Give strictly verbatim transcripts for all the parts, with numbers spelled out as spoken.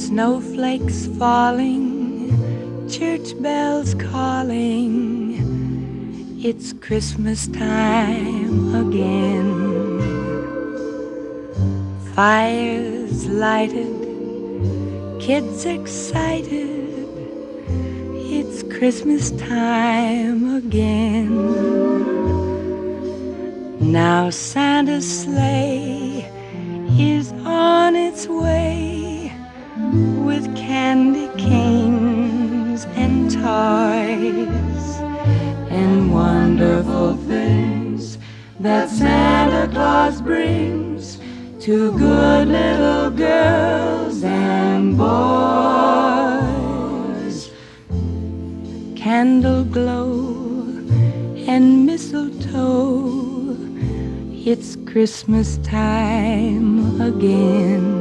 Snowflakes falling, church bells calling, it's Christmas time again. Fires lighted, kids excited, it's Christmas time again. Now Santa's sleigh is on its way with candy canes and toys and wonderful things that Santa Claus brings to good little girls and boys. Candle glow and mistletoe, it's Christmas time again.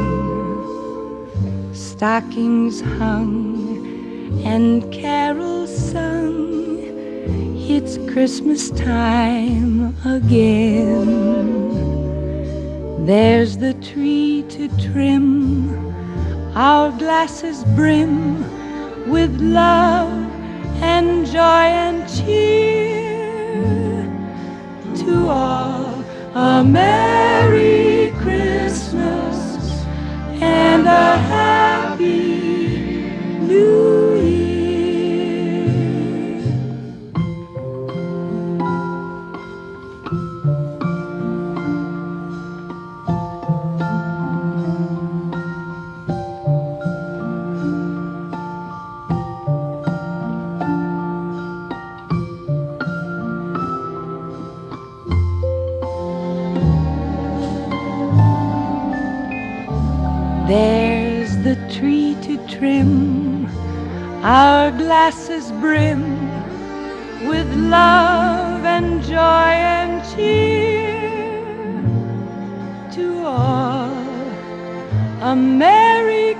Stockings hung and carols sung, it's Christmas time again. There's the tree to trim, our glasses brim with love and joy and cheer. To all a Merry Christmas and a Happy New Year. There's the tree to trim, our glasses brim with love and joy and cheer. To all a Merry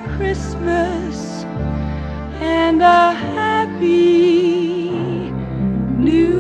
Christmas and a Happy New Year.